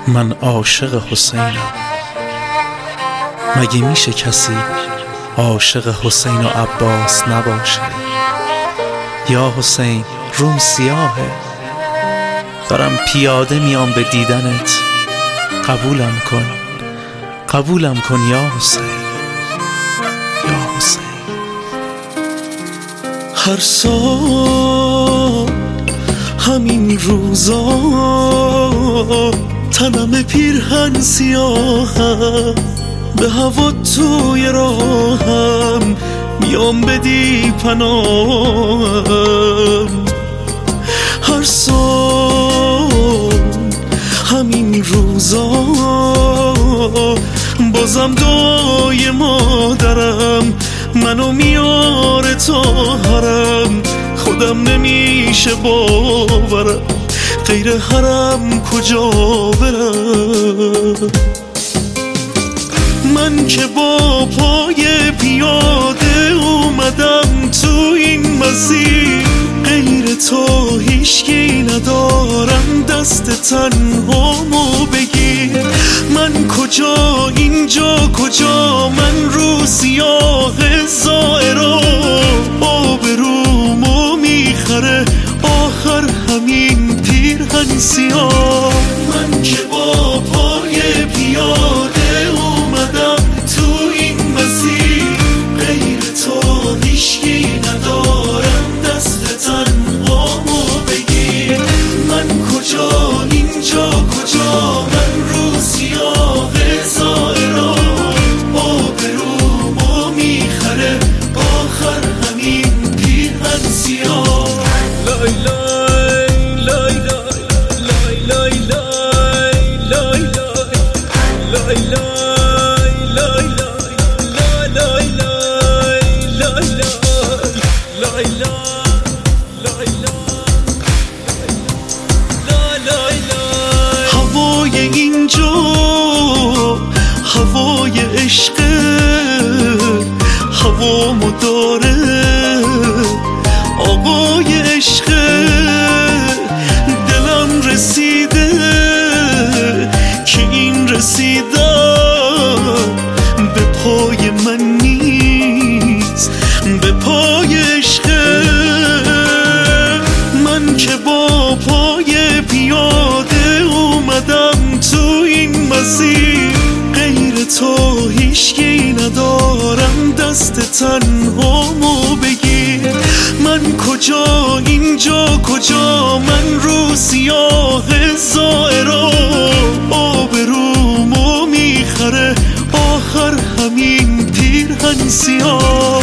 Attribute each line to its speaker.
Speaker 1: من عاشق حسینم. مگه میشه کسی عاشق حسین و عباس نباشه؟ یا حسین روم سیاهه، دارم پیاده میام به دیدنت، قبولم کن یا حسین، یا حسین. هر سال همین روزا تنم پیرهن سیاهم، به هوا توی راهم میام بدی پناهم. هر سال همین روزا بازم دعای مادرم منو میاره تا حرم، خودم نمیشه باورم غیر حرم کجا برم. من که با پای پیاده اومدم تو این مسیر، غیر تو هیچکی ندارم دست تنهامو بگیر. من کجا اینجا کجا، من رو سیاه زائرا، آبرومو میخره آخر همین پیرهن سیاه. من که با پای پیاده اومدم تو این مسیر، غیر تو هیچکی ندارم دست تنهامو بگیر. من کجا اینجا کجا، من رو سیاه زائرا، آبرومو میخره آخر همین پیرهن سیاه. لای لای لای لای لای لای لای لای هوای اینجا هوای عشقه، هوامو داره آقای عشقه. دلم رسیده که این رسیدم به پای من نیست، به پای عشقه. من که با پای پیاده اومدم تو این مسیر، غیر تو هیچکی ندارم دست تنهامو بگیر. من کجا اینجا کجا، من رو سیاه زائرا، آبرومو میخره آخر همین پیرهن سیاه.